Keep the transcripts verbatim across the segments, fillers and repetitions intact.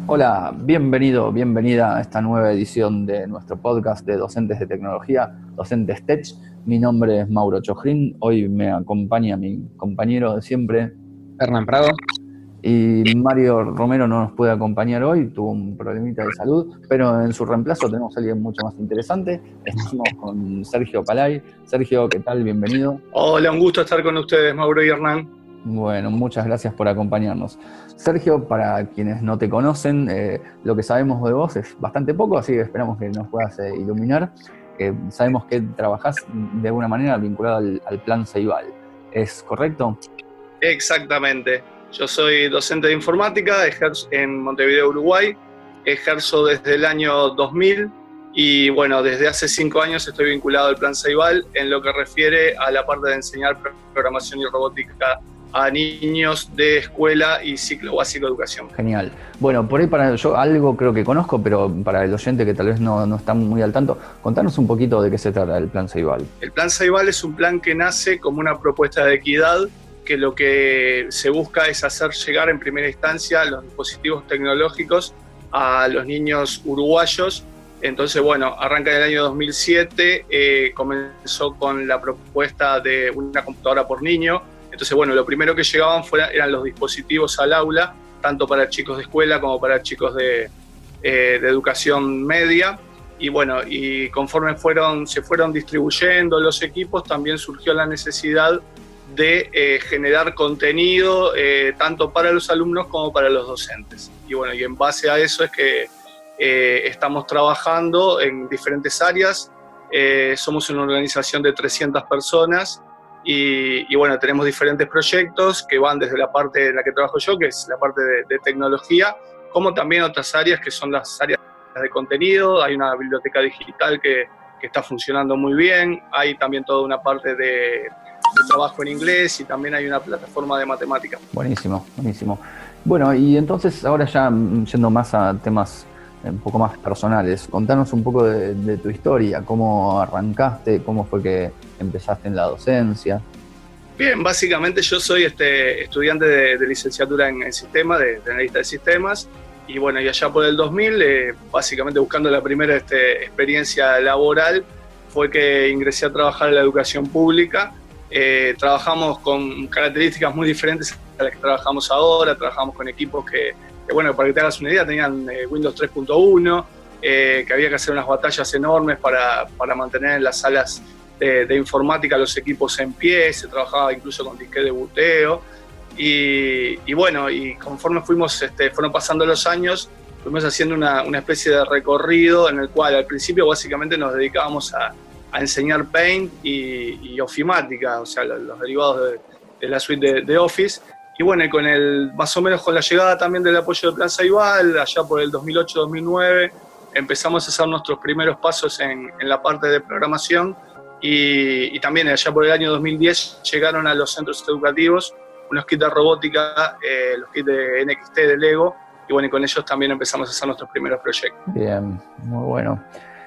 Hola, bienvenido, bienvenida a esta nueva edición de nuestro podcast de Docentes de Tecnología, Docentes Tech. Mi nombre es Mauro Chojrin, hoy me acompaña mi compañero de siempre, Hernán Prado. Y Mario Romero no nos puede acompañar hoy, tuvo un problemita de salud, pero en su reemplazo tenemos a alguien mucho más interesante. Estamos con Sergio Palay. Sergio, ¿qué tal? Bienvenido. Hola, un gusto estar con ustedes, Mauro y Hernán. Bueno, muchas gracias por acompañarnos. Sergio, para quienes no te conocen, eh, lo que sabemos de vos es bastante poco, así que esperamos que nos puedas eh, iluminar. Eh, sabemos que trabajás de alguna manera vinculado al, al Plan Ceibal, ¿es correcto? Exactamente. Yo soy docente de informática, ejerzo en Montevideo, Uruguay, ejerzo desde el año dos mil y bueno, desde hace cinco años estoy vinculado al Plan Ceibal en lo que refiere a la parte de enseñar programación y robótica a niños de escuela y ciclo básico de educación. Genial. Bueno, por ahí para yo algo creo que conozco, pero para el oyente que tal vez no, no está muy al tanto, contanos un poquito de qué se trata el Plan Ceibal. El Plan Ceibal es un plan que nace como una propuesta de equidad, que lo que se busca es hacer llegar en primera instancia los dispositivos tecnológicos a los niños uruguayos. Entonces, bueno, arranca en el año dos mil siete, eh, comenzó con la propuesta de una computadora por niño. Entonces, bueno, lo primero que llegaban fuera, eran los dispositivos al aula, tanto para chicos de escuela como para chicos de, eh, de educación media. Y bueno, y conforme fueron, se fueron distribuyendo los equipos, también surgió la necesidad de eh, generar contenido eh, tanto para los alumnos como para los docentes. Y bueno, y en base a eso es que eh, estamos trabajando en diferentes áreas. Eh, somos una organización de trescientas personas y, y bueno, tenemos diferentes proyectos que van desde la parte en la que trabajo yo, que es la parte de, de tecnología, como también otras áreas que son las áreas de contenido. Hay una biblioteca digital que, que está funcionando muy bien, hay también toda una parte de de trabajo en inglés y también hay una plataforma de matemáticas. Buenísimo, buenísimo. Bueno, y entonces ahora ya yendo más a temas un poco más personales, contanos un poco de, de tu historia, cómo arrancaste, cómo fue que empezaste en la docencia. Bien, básicamente yo soy este, estudiante de, de licenciatura en, en sistemas, de, de analista de sistemas, y bueno, y allá por el dos mil, eh, básicamente buscando la primera este, experiencia laboral, fue que ingresé a trabajar en la educación pública. Eh, trabajamos con características muy diferentes a las que trabajamos ahora. Trabajamos con equipos que, que bueno, para que te hagas una idea, tenían eh, Windows tres punto uno, eh, que había que hacer unas batallas enormes para, para mantener en las salas de, de informática los equipos en pie. Se trabajaba incluso con disquete de buteo y, y bueno, y conforme fuimos, este, fueron pasando los años, fuimos haciendo una, una especie de recorrido en el cual al principio básicamente nos dedicábamos a a enseñar Paint y, y ofimática, o sea, los, los derivados de, de la suite de, de Office. Y bueno, y con el, más o menos con la llegada también del apoyo del Plan Ceibal, allá por el dos mil ocho dos mil nueve, empezamos a hacer nuestros primeros pasos en, en la parte de programación y, y también allá por el año dos mil diez llegaron a los centros educativos unos kits de robótica, eh, los kits de N X T de Lego, y bueno, y con ellos también empezamos a hacer nuestros primeros proyectos. Bien, muy bueno.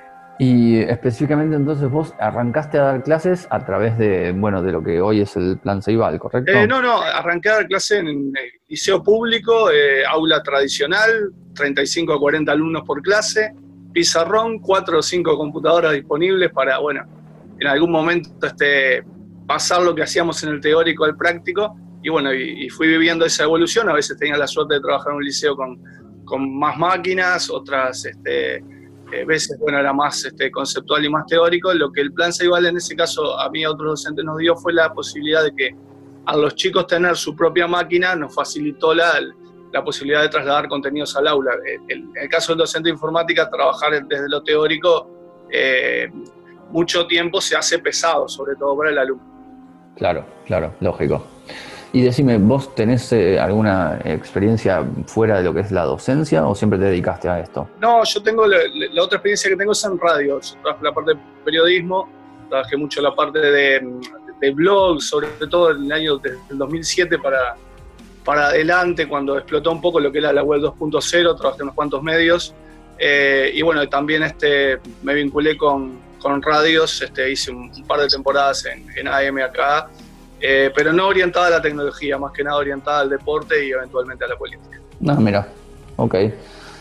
Y específicamente entonces vos arrancaste a dar clases a través de, bueno, de lo que hoy es el Plan Ceibal, ¿correcto? Eh, no, no, arranqué a dar clase en el liceo público, eh, aula tradicional, treinta y cinco a cuarenta alumnos por clase, pizarrón, cuatro o cinco computadoras disponibles para, bueno, en algún momento este, pasar lo que hacíamos en el teórico al práctico. Y bueno, y, y fui viviendo esa evolución. A veces tenía la suerte de trabajar en un liceo con, con más máquinas, otras este, eh, veces, bueno, era más este, conceptual y más teórico. Lo que el Plan Ceibal en ese caso a mí y a otros docentes nos dio fue la posibilidad de que a los chicos tener su propia máquina nos facilitó la, la posibilidad de trasladar contenidos al aula. En el caso del docente de informática, trabajar desde lo teórico eh, mucho tiempo se hace pesado, sobre todo para el alumno. Claro, claro, lógico. Y decime, ¿vos tenés eh, alguna experiencia fuera de lo que es la docencia o siempre te dedicaste a esto? No, yo tengo, la, la otra experiencia que tengo es en radio. Yo trabajé la parte de periodismo, trabajé mucho la parte de, de blog, sobre todo en el año desde el dos mil siete para, para adelante, cuando explotó un poco lo que era la web dos punto cero, trabajé en unos cuantos medios. Eh, y bueno, también este, me vinculé con, con radios, este, hice un, un par de temporadas en, en A M acá. Eh, pero no orientada a la tecnología, más que nada orientada al deporte y eventualmente a la política. Ah, mira, ok.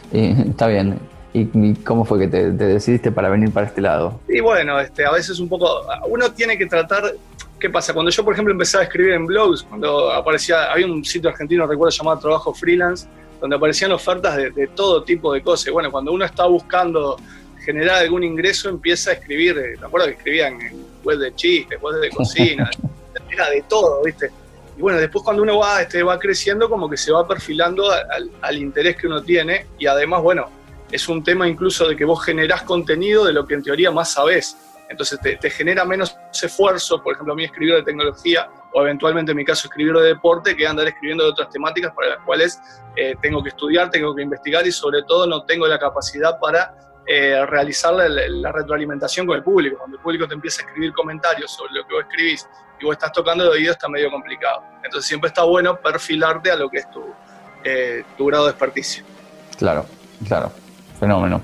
Y, está bien. ¿Y, y cómo fue que te, te decidiste para venir para este lado? Y bueno, este, a veces un poco, uno tiene que tratar, ¿qué pasa? Cuando yo, por ejemplo, empezaba a escribir en blogs, cuando aparecía, había un sitio argentino, recuerdo, llamado Trabajo Freelance, donde aparecían ofertas de, de todo tipo de cosas. Y bueno, cuando uno está buscando generar algún ingreso, empieza a escribir, eh, me acuerdo que escribían en web de chistes, web de cocina, era de todo, ¿viste? Y bueno, después cuando uno va, este, va creciendo, como que se va perfilando al, al interés que uno tiene, y además, bueno, es un tema incluso de que vos generás contenido de lo que en teoría más sabés. Entonces te, te genera menos esfuerzo, por ejemplo, a mí escribir de tecnología, o eventualmente en mi caso escribir de deporte, que andar escribiendo de otras temáticas para las cuales eh, tengo que estudiar, tengo que investigar y sobre todo no tengo la capacidad para eh, realizar la, la retroalimentación con el público. Cuando el público te empieza a escribir comentarios sobre lo que vos escribís y vos estás tocando el oído, está medio complicado. Entonces siempre está bueno perfilarte a lo que es tu, eh, tu grado de experticio. Claro, claro. Fenómeno.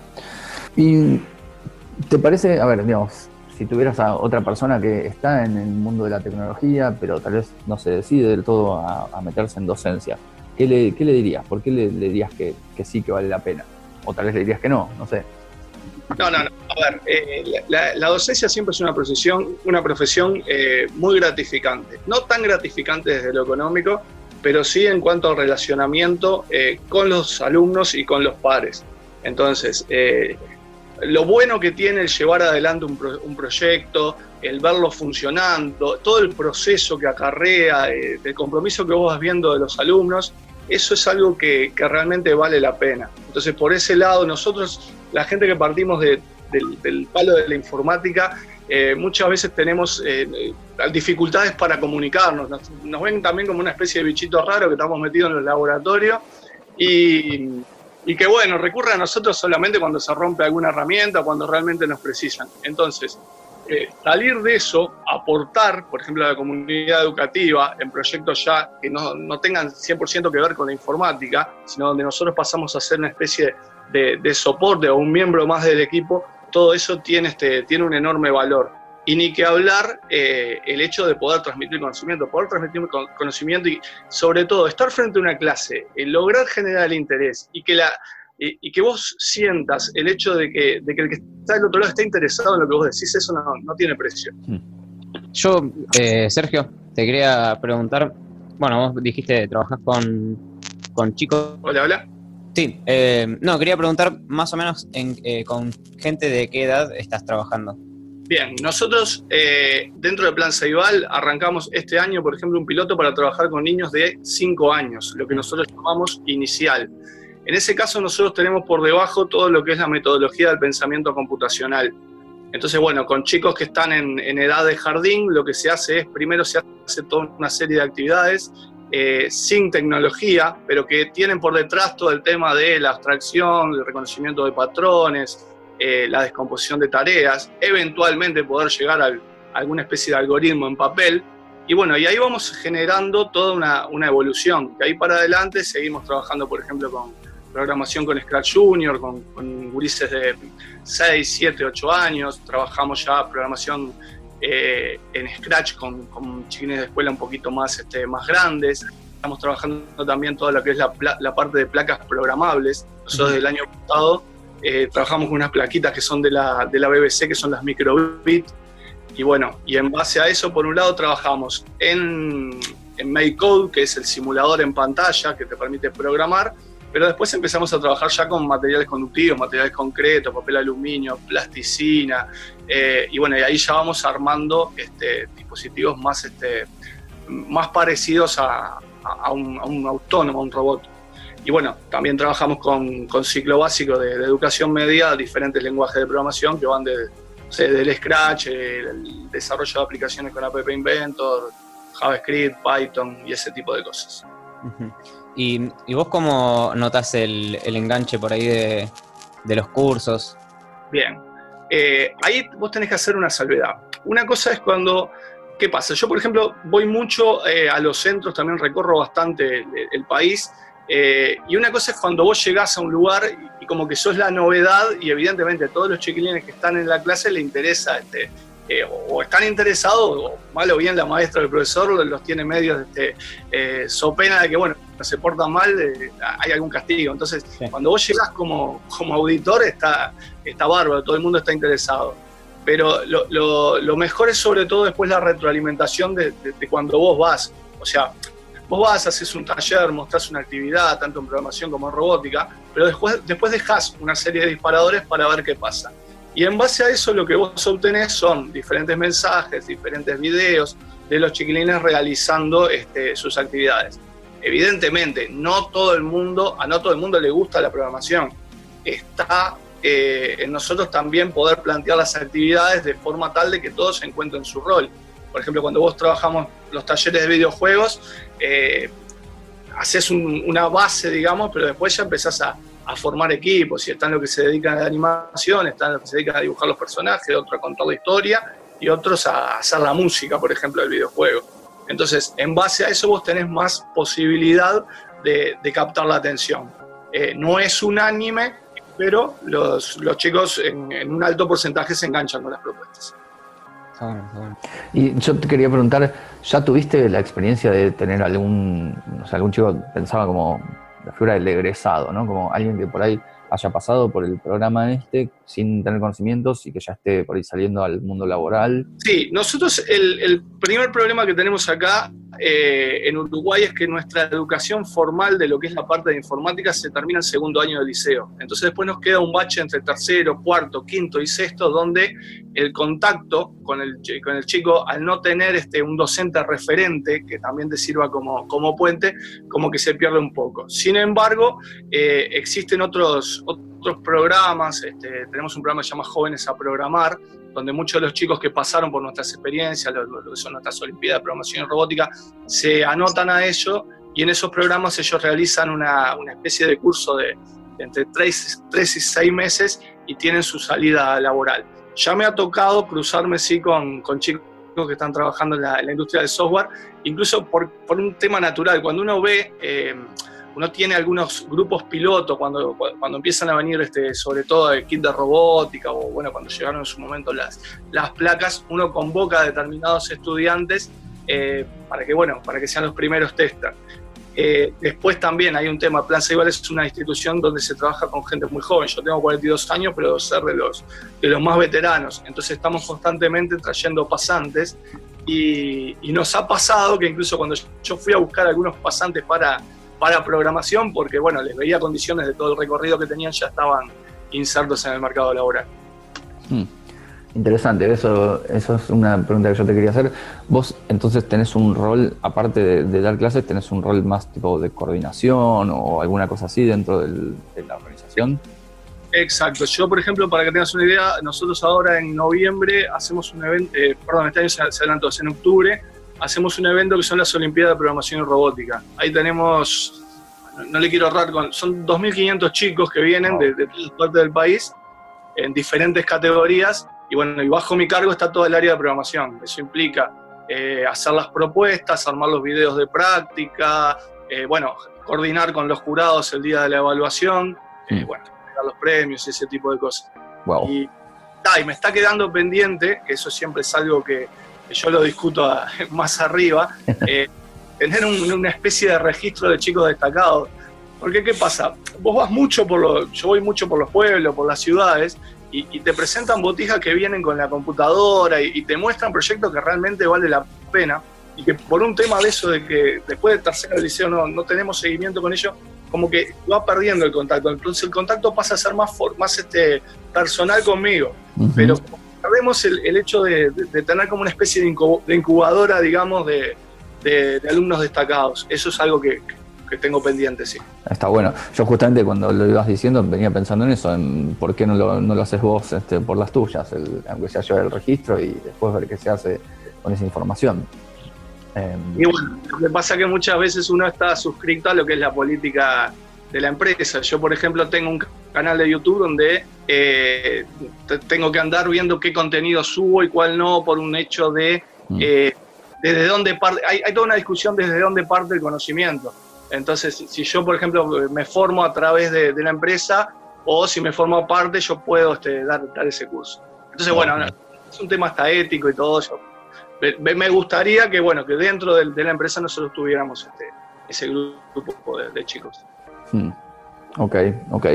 ¿Y te parece, a ver, digamos, si tuvieras a otra persona que está en el mundo de la tecnología, pero tal vez no se decide del todo a, a meterse en docencia, ¿qué le, qué le dirías? ¿Por qué le, le dirías que, que sí, que vale la pena? O tal vez le dirías que no, no sé. No, no, no. A ver, eh, la, la docencia siempre es una profesión, una profesión eh, muy gratificante. No tan gratificante desde lo económico, pero sí en cuanto al relacionamiento eh, con los alumnos y con los pares. Entonces, eh, lo bueno que tiene el llevar adelante un, pro, un proyecto, el verlo funcionando, todo el proceso que acarrea, eh, el compromiso que vos vas viendo de los alumnos, eso es algo que, que realmente vale la pena. Entonces, por ese lado, nosotros, la gente que partimos de, del, del palo de la informática, eh, muchas veces tenemos eh, dificultades para comunicarnos. Nos, nos ven también como una especie de bichito raro que estamos metidos en el laboratorio y... Y que bueno, recurre a nosotros solamente cuando se rompe alguna herramienta, cuando realmente nos precisan. Entonces, eh, salir de eso, aportar, por ejemplo, a la comunidad educativa en proyectos ya que no, no tengan cien por ciento que ver con la informática, sino donde nosotros pasamos a ser una especie de, de soporte o un miembro más del equipo, todo eso tiene, este, tiene un enorme valor. Y ni que hablar eh, el hecho de poder transmitir conocimiento, poder transmitir conocimiento y sobre todo estar frente a una clase, eh, lograr generar el interés y que, la, y, y que vos sientas el hecho de que, de que el que está del otro lado está interesado en lo que vos decís, eso no, no tiene precio. Yo, eh, Sergio, te quería preguntar, bueno, vos dijiste, trabajás con, con chicos. Hola, hola. Sí, eh, no, quería preguntar más o menos en, eh, con gente de qué edad estás trabajando. Bien, nosotros eh, dentro de Plan Ceibal arrancamos este año, por ejemplo, un piloto para trabajar con niños de cinco años, lo que nosotros llamamos inicial. En ese caso nosotros tenemos por debajo todo lo que es la metodología del pensamiento computacional. Entonces, bueno, con chicos que están en, en edad de jardín, lo que se hace es, primero se hace toda una serie de actividades eh, sin tecnología, pero que tienen por detrás todo el tema de la abstracción, el reconocimiento de patrones, Eh, la descomposición de tareas, eventualmente poder llegar a alguna especie de algoritmo en papel, y bueno, y ahí vamos generando toda una, una evolución, que ahí para adelante seguimos trabajando, por ejemplo, con programación con Scratch Junior, con, con gurises de seis, siete, ocho años, trabajamos ya programación eh, en Scratch con, con chiquines de escuela un poquito más, este, más grandes, estamos trabajando también toda lo que es la, la parte de placas programables. Nosotros desde el año pasado Eh, trabajamos con unas plaquitas que son de la, de la B B C, que son las microbit, y bueno, y en base a eso, por un lado, trabajamos en, en MakeCode, que es el simulador en pantalla que te permite programar, pero después empezamos a trabajar ya con materiales conductivos, materiales concretos, papel aluminio, plasticina, eh, y bueno, y ahí ya vamos armando este, dispositivos más, este, más parecidos a, a, a, un, a un autónomo, a un robot. Y bueno, también trabajamos con, con ciclo básico de, de educación media, diferentes lenguajes de programación que van de, o sea, del Scratch, el, el desarrollo de aplicaciones con App Inventor, JavaScript, Python y ese tipo de cosas. Uh-huh. ¿Y, y vos cómo notás el, el enganche por ahí de, de los cursos? Bien, eh, ahí vos tenés que hacer una salvedad. Una cosa es cuando... ¿Qué pasa? Yo, por ejemplo, voy mucho eh, a los centros, también recorro bastante el, el país. Eh, y una cosa es cuando vos llegás a un lugar y, y como que sos la novedad y evidentemente a todos los chiquilines que están en la clase les interesa este, eh, o están interesados, o mal o bien la maestra o el profesor los tiene medios, este, eh, so pena de que, bueno, se portan mal, eh, hay algún castigo. Entonces, sí. Cuando vos llegás como, como auditor, está, está bárbaro, todo el mundo está interesado. Pero lo, lo, lo mejor es sobre todo después la retroalimentación de, de, de cuando vos vas. O sea, vos vas, haces un taller, mostrás una actividad, tanto en programación como en robótica, pero después, después dejás una serie de disparadores para ver qué pasa. Y en base a eso lo que vos obtenés son diferentes mensajes, diferentes videos de los chiquilines realizando este, sus actividades. Evidentemente, no todo el mundo, a no todo el mundo le gusta la programación. Está eh, en nosotros también poder plantear las actividades de forma tal de que todos se encuentren su rol. Por ejemplo, cuando vos trabajamos los talleres de videojuegos, eh, haces un, una base, digamos, pero después ya empezás a, a formar equipos, y están los que se dedican a la animación, están los que se dedican a dibujar los personajes, otros a contar la historia, y otros a hacer la música, por ejemplo, del videojuego. Entonces, en base a eso vos tenés más posibilidad de, de captar la atención. Eh, no es unánime, pero los, los chicos en, en un alto porcentaje se enganchan con las propuestas. Y yo te quería preguntar, ¿ya tuviste la experiencia de tener algún, o sea, algún chico pensaba como la figura del egresado, ¿no? Como alguien que por ahí haya pasado por el programa este sin tener conocimientos y que ya esté por ahí saliendo al mundo laboral? Sí, nosotros el, el primer problema que tenemos acá eh, en Uruguay es que nuestra educación formal de lo que es la parte de informática se termina en segundo año de liceo. Entonces después nos queda un bache entre tercero, cuarto, quinto y sexto, donde el contacto con el, con el chico, al no tener este, un docente referente que también te sirva como, como puente, como que se pierde un poco. Sin embargo, eh, existen otros, otros programas, este, tenemos un programa que se llama Jóvenes a Programar, donde muchos de los chicos que pasaron por nuestras experiencias, lo, lo que son nuestras Olimpiadas de Programación y Robótica, se anotan a ello, y en esos programas ellos realizan una, una especie de curso de, de entre tres y seis meses y tienen su salida laboral. Ya me ha tocado cruzarme sí con, con chicos que están trabajando en la, en la industria del software, incluso por, por un tema natural. Cuando uno ve, eh, uno tiene algunos grupos pilotos, cuando, cuando empiezan a venir este, sobre todo el kit de robótica, o bueno, cuando llegaron en su momento las, las placas, uno convoca a determinados estudiantes eh, para que, bueno, para que sean los primeros testers. Eh, después también hay un tema, Plan Ceibal es una institución donde se trabaja con gente muy joven. Yo tengo cuarenta y dos años, pero debo ser de los, de los más veteranos. Entonces estamos constantemente trayendo pasantes, y, y nos ha pasado que incluso cuando yo fui a buscar algunos pasantes para, para programación, porque bueno, les veía condiciones de todo el recorrido que tenían, ya estaban insertos en el mercado laboral. Hmm. Interesante, eso, eso es una pregunta que yo te quería hacer. Vos entonces tenés un rol, aparte de, de dar clases, tenés un rol más tipo de coordinación o alguna cosa así dentro del, de la organización. Exacto, yo por ejemplo, para que tengas una idea, nosotros ahora en noviembre hacemos un evento, eh, perdón, este año se, se adelantó, en octubre, hacemos un evento que son las Olimpiadas de Programación y Robótica. Ahí tenemos, no, no le quiero ahorrar, con, son dos mil quinientos chicos que vienen wow. de, de todas partes del país, en diferentes categorías. Y bueno, y bajo mi cargo está todo el área de programación. Eso implica eh, hacer las propuestas, armar los videos de práctica, eh, bueno, coordinar con los jurados el día de la evaluación, eh, bueno, dar los premios y ese tipo de cosas. Wow. Y, ah, y me está quedando pendiente, que eso siempre es algo que, que yo lo discuto a, más arriba, eh, tener un, una especie de registro de chicos destacados. Porque, ¿qué pasa? Vos vas mucho por los, yo voy mucho por los pueblos, por las ciudades, Y, y te presentan botijas que vienen con la computadora y, y te muestran proyectos que realmente vale la pena, y que por un tema de eso de que después de tercero del liceo no, no tenemos seguimiento con ello, como que va perdiendo el contacto. Entonces el contacto pasa a ser más, for, más este, personal conmigo, uh-huh. Pero perdemos el, el hecho de, de, de tener como una especie de incubadora, digamos, de, de, de alumnos destacados. Eso es algo que, que tengo pendiente, sí. Está bueno. Yo justamente cuando lo ibas diciendo venía pensando en eso, en por qué no lo, no lo haces vos este, por las tuyas, el, aunque sea llevar el registro y después ver qué se hace con esa información. Eh, y bueno, lo que pasa es que muchas veces uno está suscrito a lo que es la política de la empresa. Yo, por ejemplo, tengo un canal de YouTube donde eh, tengo que andar viendo qué contenido subo y cuál no, por un hecho de mm. eh, desde dónde parte, hay, hay toda una discusión desde dónde parte el conocimiento. Entonces, si yo, por ejemplo, me formo a través de, de la empresa, o si me formo aparte, yo puedo este, dar, dar ese curso. Entonces, bueno, es un tema hasta ético y todo eso. Me, me gustaría que, bueno, que dentro de, de la empresa nosotros tuviéramos este, ese grupo de, de chicos. Hmm. Ok, ok.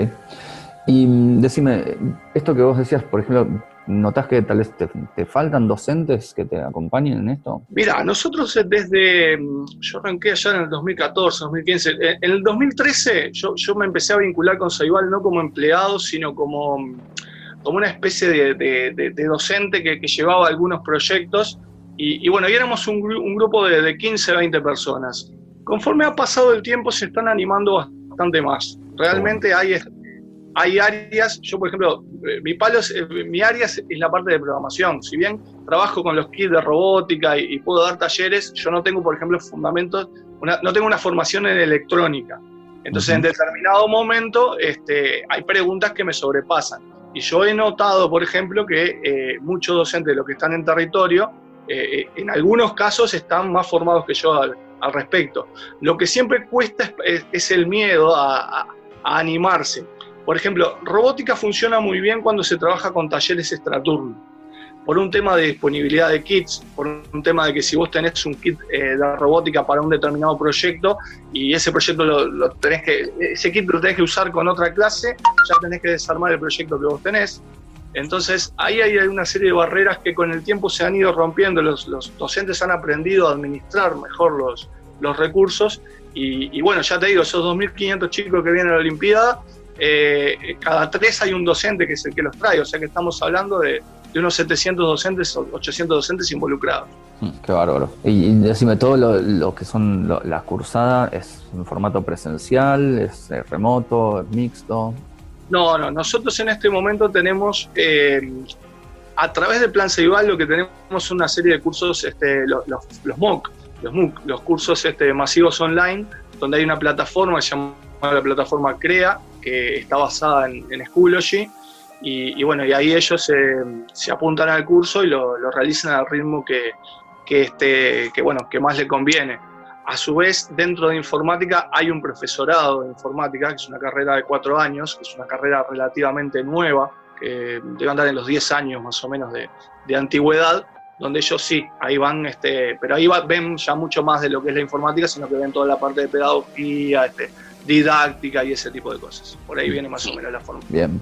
Y decime, esto que vos decías, por ejemplo, ¿notás que tal vez te, te faltan docentes que te acompañen en esto? Mira, nosotros desde, yo arranqué allá en el dos mil catorce, dos mil quince, en el dos mil trece yo, yo me empecé a vincular con Ceibal no como empleado, sino como, como una especie de, de, de, de docente que, que llevaba algunos proyectos y, y bueno, y éramos un, un grupo de, de quince, veinte personas. Conforme ha pasado el tiempo se están animando bastante más. Realmente hay... Hay áreas, yo por ejemplo, mi palo es, mi área es la parte de programación. Si bien trabajo con los kits de robótica y, y puedo dar talleres, yo no tengo, por ejemplo, fundamentos, una, no tengo una formación en electrónica. Entonces, uh-huh. en determinado momento este, hay preguntas que me sobrepasan. Y yo he notado, por ejemplo, que eh, muchos docentes de los que están en territorio, eh, en algunos casos están más formados que yo al, al respecto. Lo que siempre cuesta es, es el miedo a, a, a animarse. Por ejemplo, robótica funciona muy bien cuando se trabaja con talleres extraturno, por un tema de disponibilidad de kits, por un tema de que si vos tenés un kit eh, de robótica para un determinado proyecto y ese proyecto lo, lo tenés que, ese kit lo tenés que usar con otra clase, ya tenés que desarmar el proyecto que vos tenés. Entonces ahí hay una serie de barreras que con el tiempo se han ido rompiendo, los, los docentes han aprendido a administrar mejor los, los recursos y, y bueno, ya te digo, esos dos mil quinientos chicos que vienen a la Olimpiada, Eh, cada tres hay un docente que es el que los trae, o sea que estamos hablando de, de unos setecientos docentes, ochocientos docentes involucrados. Qué bárbaro. Y, y decime, todo lo, lo que son lo, las cursadas, ¿es en formato presencial, es, es remoto, es mixto? No, no, nosotros en este momento tenemos, eh, a través del Plan Ceibal lo que tenemos es una serie de cursos, este, los, los, los MOOC, los MOOC, los cursos este, masivos online, donde hay una plataforma que se llama la plataforma CREA, que está basada en, en Schoology, y, y bueno, y ahí ellos se, se apuntan al curso y lo, lo realizan al ritmo que, que, este, que, bueno, que más le conviene. A su vez, dentro de informática hay un profesorado de informática, que es una carrera de cuatro años, que es una carrera relativamente nueva, que debe andar en los diez años más o menos de, de antigüedad, donde ellos sí, ahí van, este, pero ahí va, ven ya mucho más de lo que es la informática, sino que ven toda la parte de pedagogía, este, didáctica y ese tipo de cosas. Por ahí viene más o menos la forma. Bien.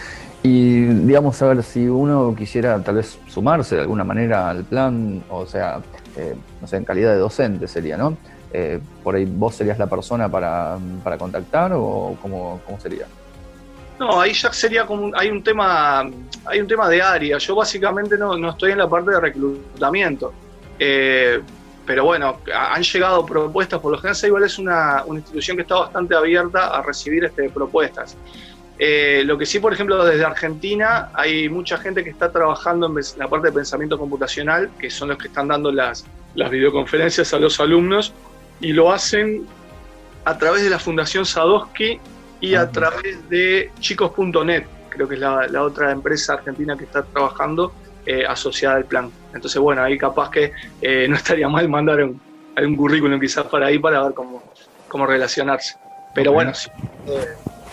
Y digamos, a ver, si uno quisiera tal vez sumarse de alguna manera al plan, o sea, eh, no sé, en calidad de docente sería, ¿no? Eh, por ahí vos serías la persona para, para contactar o cómo, cómo sería. No, ahí ya sería como un, hay un tema, hay un tema de área. Yo básicamente no, no estoy en la parte de reclutamiento. Eh, Pero bueno, han llegado propuestas, por lo general Ceibal es una, una institución que está bastante abierta a recibir este, propuestas. Eh, lo que sí, por ejemplo, desde Argentina hay mucha gente que está trabajando en la parte de pensamiento computacional, que son los que están dando las, las videoconferencias a los alumnos, y lo hacen a través de la Fundación Sadowski y a través de chicos punto net, creo que es la, la otra empresa argentina que está trabajando Eh, asociada al plan. Entonces, bueno, ahí capaz que eh, no estaría mal mandar un, un currículum quizás para ahí para ver cómo, cómo relacionarse. Pero bueno, sí, eh,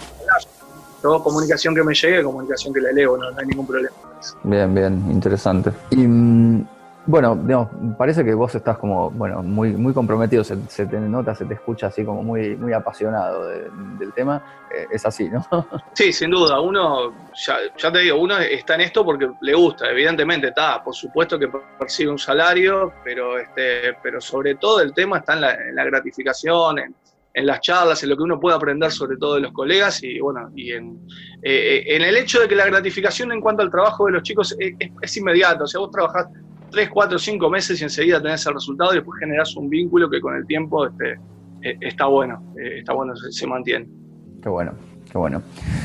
todo comunicación que me llegue, comunicación que la leo, no, no hay ningún problema. Bien, bien, interesante. Y bueno, digamos, parece que vos estás como, bueno, muy, muy comprometido, se, se te nota, se te escucha así como muy, muy apasionado de, del tema. Eh, es así, ¿no? Sí, sin duda. Uno, ya, ya te digo, uno está en esto porque le gusta, evidentemente está, por supuesto que percibe un salario, pero, este, pero sobre todo el tema está en la, en la gratificación, en, en las charlas, en lo que uno puede aprender sobre todo de los colegas y bueno, y en, eh, en el hecho de que la gratificación en cuanto al trabajo de los chicos es, es, es inmediata. O sea, vos trabajás tres, cuatro, cinco meses y enseguida tenés el resultado y después generás un vínculo que con el tiempo este, eh, está bueno, eh, está bueno, se, se mantiene. Qué bueno, qué bueno.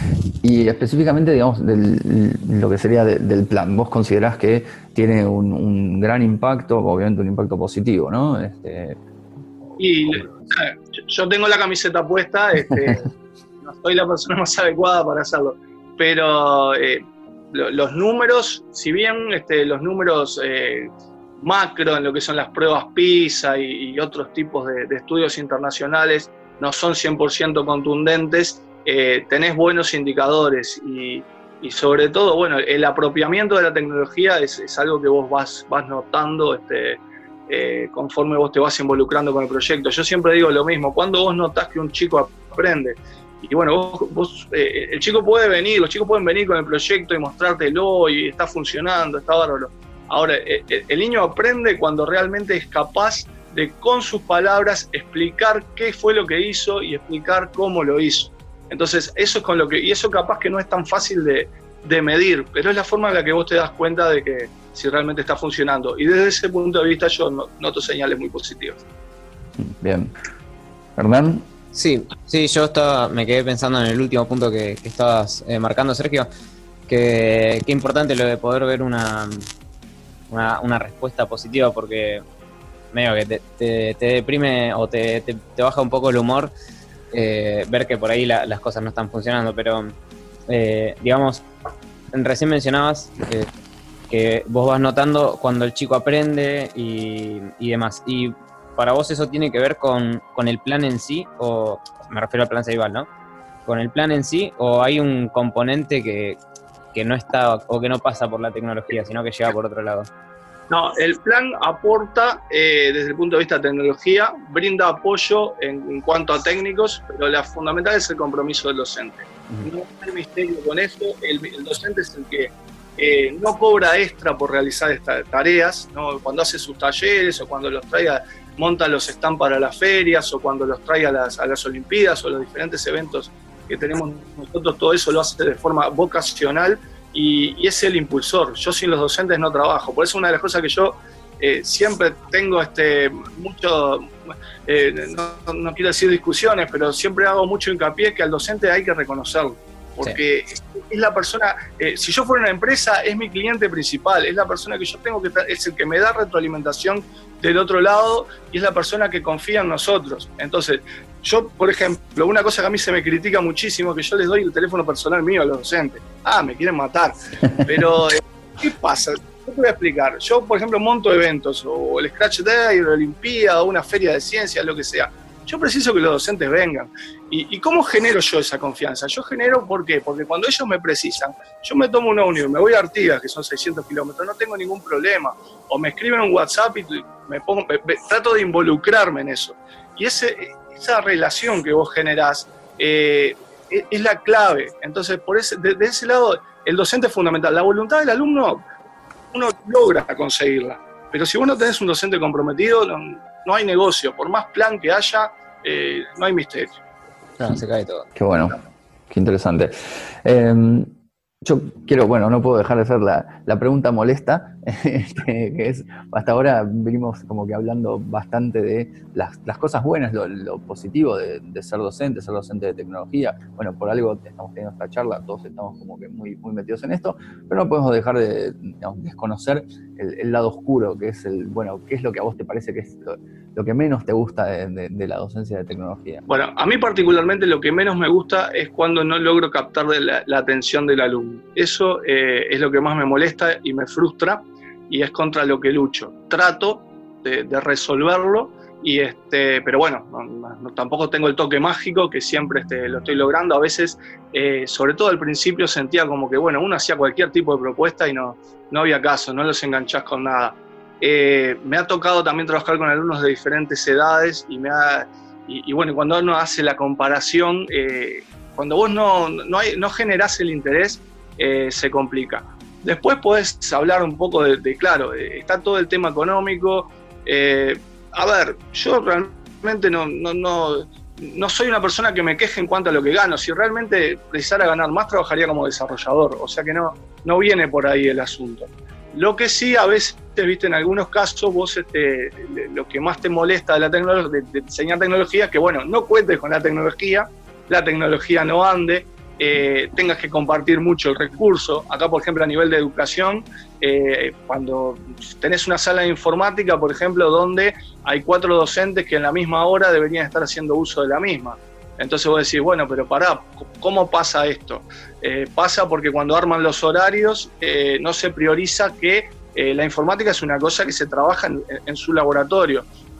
Y específicamente, digamos, del, lo que sería de, del plan, ¿vos considerás que tiene un, un gran impacto, obviamente un impacto positivo, ¿no? Este... Y yo tengo la camiseta puesta, este, no soy la persona más adecuada para hacerlo, pero eh, los números, si bien este, los números eh, macro en lo que son las pruebas PISA y, y otros tipos de, de estudios internacionales no son cien por ciento contundentes, eh, tenés buenos indicadores y, y sobre todo, bueno, el apropiamiento de la tecnología es, es algo que vos vas, vas notando este, eh, conforme vos te vas involucrando con el proyecto. Yo siempre digo lo mismo, cuando vos notás que un chico aprende, y bueno, vos, vos eh, el chico puede venir, los chicos pueden venir con el proyecto y mostrártelo y está funcionando, está bárbaro. Ahora, el, el niño aprende cuando realmente es capaz de, con sus palabras, explicar qué fue lo que hizo y explicar cómo lo hizo. Entonces, eso es con lo que, y eso capaz que no es tan fácil de, de medir, pero es la forma en la que vos te das cuenta de que si realmente está funcionando. Y desde ese punto de vista yo noto señales muy positivas. Bien. ¿Hernán? Sí, sí, yo estaba, me quedé pensando en el último punto que, que estabas eh, marcando, Sergio, que qué importante lo de poder ver una, una, una respuesta positiva, porque medio que te, te, te deprime o te, te, te baja un poco el humor. Eh, ver que por ahí la, las cosas no están funcionando, pero eh, digamos, recién mencionabas eh, que vos vas notando cuando el chico aprende y, y demás, y para vos eso tiene que ver con, con el plan en sí, o me refiero al plan Ceibal, ¿no? Con el plan en sí, o hay un componente que, que no está o que no pasa por la tecnología, sino que llega por otro lado. No, el plan aporta eh, desde el punto de vista de tecnología, brinda apoyo en, en cuanto a técnicos, pero la fundamental es el compromiso del docente. Uh-huh. No hay misterio con eso, el, el docente es el que eh, no cobra extra por realizar estas tareas, ¿no? Cuando hace sus talleres o cuando los traiga, monta los stands para las ferias o cuando los trae a las, a las Olimpiadas o los diferentes eventos que tenemos nosotros, todo eso lo hace de forma vocacional. Y, y es el impulsor. Yo sin los docentes no trabajo. Por eso una de las cosas que yo eh, siempre tengo este, mucho, eh, no, no quiero decir discusiones, pero siempre hago mucho hincapié que al docente hay que reconocerlo. Porque sí. es, es la persona, eh, si yo fuera una empresa, es mi cliente principal, es la persona que yo tengo que, es el que me da retroalimentación del otro lado y es la persona que confía en nosotros. Entonces, yo, por ejemplo, una cosa que a mí se me critica muchísimo, que yo les doy el teléfono personal mío a los docentes. Ah, me quieren matar. Pero, ¿qué pasa? Yo te voy a explicar. Yo, por ejemplo, monto eventos, o el Scratch Day, o la Olimpiada, o una feria de ciencias, lo que sea. Yo preciso que los docentes vengan. ¿Y, y cómo genero yo esa confianza? Yo genero, ¿por qué? Porque cuando ellos me precisan, yo me tomo un ómnibus, me voy a Artigas, que son seiscientos kilómetros, no tengo ningún problema. O me escriben un WhatsApp y me pongo, me, me, trato de involucrarme en eso. Y ese... esa relación que vos generás eh, es, es la clave. Entonces, por ese, de, de ese lado, el docente es fundamental. La voluntad del alumno, uno logra conseguirla. Pero si vos no tenés un docente comprometido, no, no hay negocio. Por más plan que haya, eh, no hay misterio. No, se cae todo. Qué bueno, qué interesante. Eh, yo quiero, bueno, no puedo dejar de hacer la, la pregunta molesta, que, que es, hasta ahora venimos como que hablando bastante de las, las cosas buenas, lo, lo positivo de, de ser docente, ser docente de tecnología. Bueno, por algo estamos teniendo esta charla, todos estamos como que muy, muy metidos en esto, pero no podemos dejar de, digamos, desconocer el, el lado oscuro, que es el, bueno, ¿qué es lo que a vos te parece que es lo, lo que menos te gusta de, de, de la docencia de tecnología? Bueno, a mí particularmente lo que menos me gusta es cuando no logro captar de la, la atención del alumno. Eso eh, es lo que más me molesta y me frustra y es contra lo que lucho. Trato de, de resolverlo, y este, pero bueno, no, no, tampoco tengo el toque mágico que siempre este, lo estoy logrando. A veces, eh, sobre todo al principio, sentía como que bueno, uno hacía cualquier tipo de propuesta y no, no había caso, no los enganchás con nada. Eh, me ha tocado también trabajar con alumnos de diferentes edades y, me ha, y, y bueno, cuando uno hace la comparación, eh, cuando vos no, no, hay, no generás el interés, eh, se complica. Después podés hablar un poco de, de claro, eh, está todo el tema económico. Eh, a ver, yo realmente no, no, no, no soy una persona que me queje en cuanto a lo que gano. Si realmente precisara ganar más, trabajaría como desarrollador. O sea que no, no viene por ahí el asunto. Lo que sí, a veces, viste, en algunos casos, vos este, lo que más te molesta de, la tecnología, de, de enseñar tecnología es que, bueno, no cuentes con la tecnología, la tecnología no ande, eh, tengas que compartir mucho el recurso. Acá, por ejemplo, a nivel de educación, eh, cuando tenés una sala de informática, por ejemplo, donde hay cuatro docentes que en la misma hora deberían estar haciendo uso de la misma. Entonces vos decís, bueno, pero pará, ¿cómo pasa esto? Eh, pasa porque cuando arman los horarios eh, no se prioriza que eh, la informática es una cosa que se trabaja en, en su laboratorio.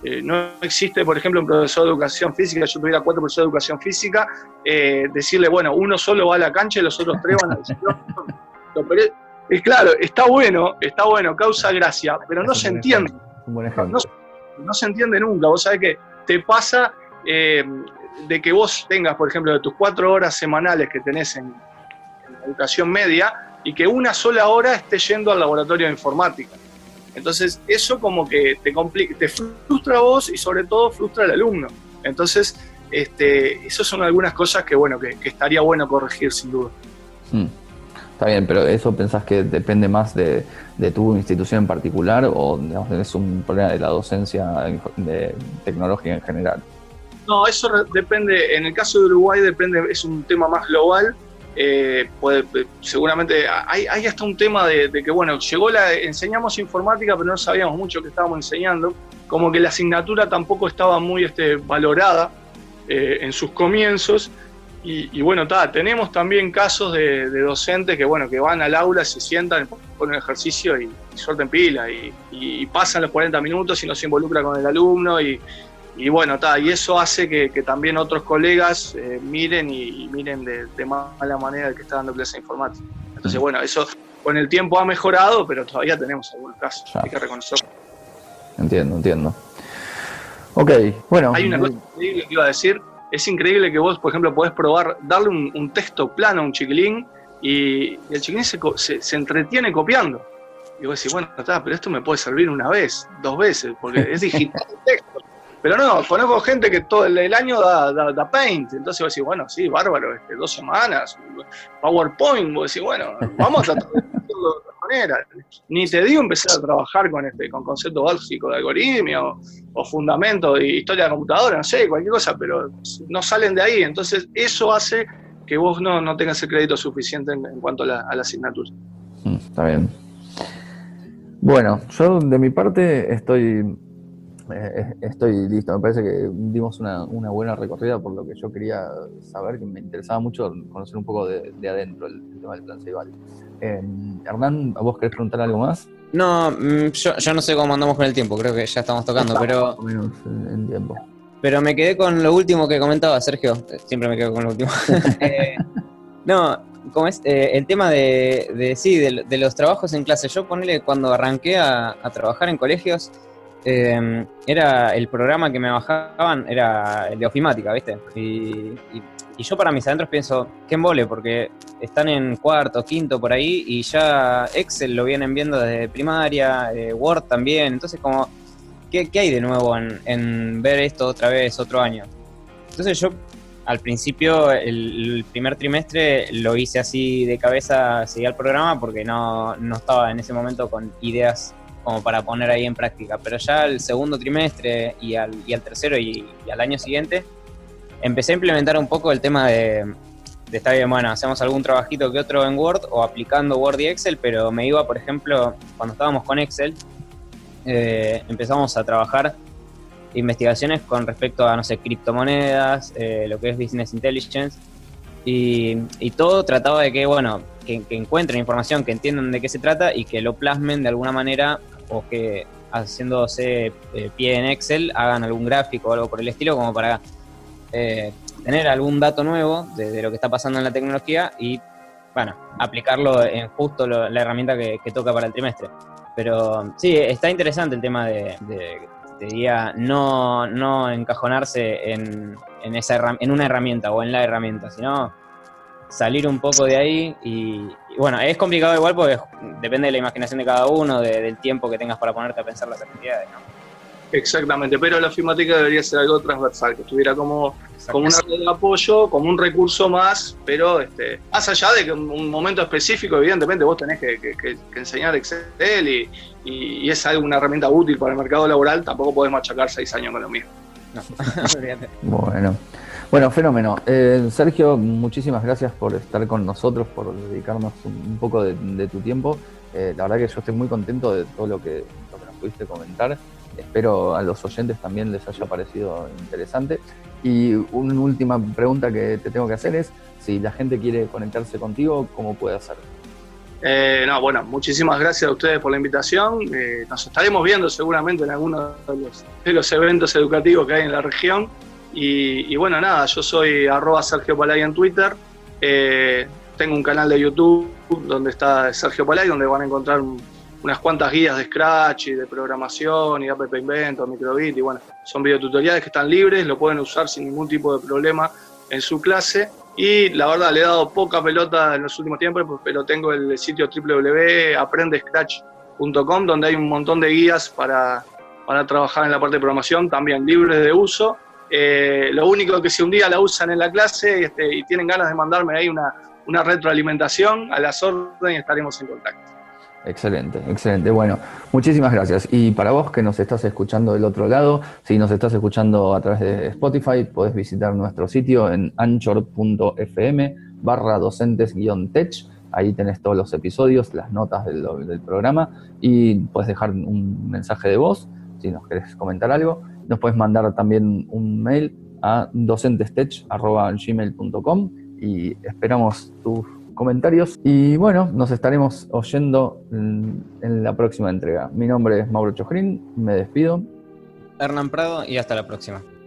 Eh, no existe, por ejemplo, un profesor de educación física, yo tuviera cuatro profesores de educación física, eh, decirle, bueno, uno solo va a la cancha y los otros tres van a decir, no, no, pero es, es claro, está bueno, está bueno, causa gracia, pero no se entiende. Un buen ejemplo. No, no se entiende nunca. Vos sabés que te pasa eh, de que vos tengas, por ejemplo, de tus cuatro horas semanales que tenés en, en educación media y que una sola hora esté yendo al laboratorio de informática. Entonces, eso como que te complica, te frustra a vos y sobre todo frustra al alumno. Entonces, este, esas son algunas cosas que, bueno, que, que estaría bueno corregir sin duda. Hmm. Está bien, pero ¿eso pensás que depende más de, de tu institución en particular o digamos, es un problema de la docencia de tecnológica en general? No, eso depende, en el caso de Uruguay depende, es un tema más global. Eh, puede, seguramente hay, hay hasta un tema de, de que, bueno, llegó la, enseñamos informática, pero no sabíamos mucho que estábamos enseñando, como que la asignatura tampoco estaba muy este, valorada eh, en sus comienzos, y, y bueno, ta, tenemos también casos de, de docentes que, bueno, que van al aula, se sientan, ponen ejercicio y, y suelten pila, y, y pasan los cuarenta minutos y no se involucra con el alumno, y Y bueno, ta, y eso hace que, que también otros colegas eh, miren y, y miren de, de mala manera el que está dando clase de informática. Entonces, bueno, eso con el tiempo ha mejorado, pero todavía tenemos algunos casos, ya. Hay que reconocerlo. Entiendo, entiendo. Ok, bueno. Hay una cosa increíble que iba a decir, es increíble que vos, por ejemplo, podés probar, darle un, un texto plano a un chiquilín y, y el chiquilín se, se, se entretiene copiando. Y vos decís, bueno, está, pero esto me puede servir una vez, dos veces, porque es digital el texto. Pero no, conozco gente que todo el, el año da, da, da Paint, entonces vos decís, bueno, sí, bárbaro, este, dos semanas, PowerPoint, vos decís, bueno, vamos a tratar de hacerlo de otra manera. Ni te digo empezar a trabajar con este con conceptos básicos de algoritmia o, o fundamentos de historia de la computadora, no sé, cualquier cosa, pero no salen de ahí, entonces eso hace que vos no, no tengas el crédito suficiente en, en cuanto a la, a la asignatura. Mm, está bien. Bueno, yo de mi parte estoy... Estoy listo, me parece que dimos una, una buena recorrida por lo que yo quería saber, que me interesaba mucho conocer un poco de, de adentro el, el tema del Plan Ceibal. Eh, Hernán, ¿vos querés preguntar algo más? No, yo, yo no sé cómo andamos con el tiempo, creo que ya estamos tocando, Estamos pero... más o menos en, en tiempo. Pero me quedé con lo último que comentaba Sergio, siempre me quedo con lo último. eh, no, ¿cómo es? Eh, el tema de, de sí, de, de los trabajos en clase. Yo ponele, cuando arranqué a, a trabajar en colegios, Eh, era el programa que me bajaban, era el de ofimática, ¿viste? Y, y, y yo para mis adentros pienso, qué embole, porque están en cuarto, quinto, por ahí, y ya Excel lo vienen viendo desde primaria, eh, Word también, entonces como, ¿qué, qué hay de nuevo en, en ver esto otra vez, otro año? Entonces yo, al principio, el, el primer trimestre lo hice así de cabeza, seguía el programa, porque no, no estaba en ese momento con ideas como para poner ahí en práctica, pero ya el segundo trimestre y al, y al tercero y, y al año siguiente empecé a implementar un poco el tema de, de estar bien, bueno, hacemos algún trabajito que otro en Word o aplicando Word y Excel, pero me iba, por ejemplo, cuando estábamos con Excel, eh, empezamos a trabajar investigaciones con respecto a, no sé, criptomonedas, eh, lo que es Business Intelligence, y, y todo trataba de que, bueno, que, que encuentren información, que entiendan de qué se trata y que lo plasmen de alguna manera, o que haciéndose eh, pie en Excel hagan algún gráfico o algo por el estilo, como para eh, tener algún dato nuevo de, de lo que está pasando en la tecnología y, bueno, aplicarlo en justo lo, la herramienta que, que toca para el trimestre. Pero sí, está interesante el tema de, de te diría, no, no encajonarse en, en, esa, en una herramienta o en la herramienta, sino salir un poco de ahí y, y bueno, es complicado igual porque depende de la imaginación de cada uno, de, del tiempo que tengas para ponerte a pensar las actividades, ¿no? Exactamente, pero la ofimática debería ser algo transversal, que estuviera como, como una red de apoyo, como un recurso más, pero este, más allá de que en un momento específico, evidentemente vos tenés que, que, que enseñar Excel y, y, y es algo, una herramienta útil para el mercado laboral, tampoco podés machacar seis años con lo mismo. No. Bueno. Bueno, fenómeno. Eh, Sergio, muchísimas gracias por estar con nosotros, por dedicarnos un, un poco de, de tu tiempo. Eh, la verdad que yo estoy muy contento de todo lo que, lo que nos pudiste comentar. Espero a los oyentes también les haya parecido interesante. Y una última pregunta que te tengo que hacer es, si la gente quiere conectarse contigo, ¿cómo puede hacer? Eh, no, bueno, muchísimas gracias a ustedes por la invitación. Eh, nos estaremos viendo seguramente en algunos de los, de los eventos educativos que hay en la región. Y, y bueno, nada, yo soy arroba Sergio Palay en Twitter. Eh, tengo un canal de YouTube donde está Sergio Palay, donde van a encontrar un, unas cuantas guías de Scratch y de programación y App Inventor, Microbit. Y bueno, son videotutoriales que están libres, lo pueden usar sin ningún tipo de problema en su clase. Y la verdad, le he dado poca pelota en los últimos tiempos, pero tengo el sitio doble u doble u doble u punto aprende scratch punto com, donde hay un montón de guías para, para trabajar en la parte de programación, también libres de uso. Eh, lo único que si un día la usan en la clase este, y tienen ganas de mandarme ahí una, una retroalimentación, a las órdenes estaremos en contacto. Excelente, excelente. Bueno, muchísimas gracias. Y para vos que nos estás escuchando del otro lado, si nos estás escuchando a través de Spotify, podés visitar nuestro sitio en anchor punto f m barra docentes guión tech. Ahí tenés todos los episodios, las notas del, del programa y podés dejar un mensaje de voz si nos querés comentar algo. Nos podés mandar también un mail a docentestech arroba gmail punto com y esperamos tus comentarios y bueno, nos estaremos oyendo en, en la próxima entrega. Mi nombre es Mauro Chojrin, me despido. Hernán Prado y hasta la próxima.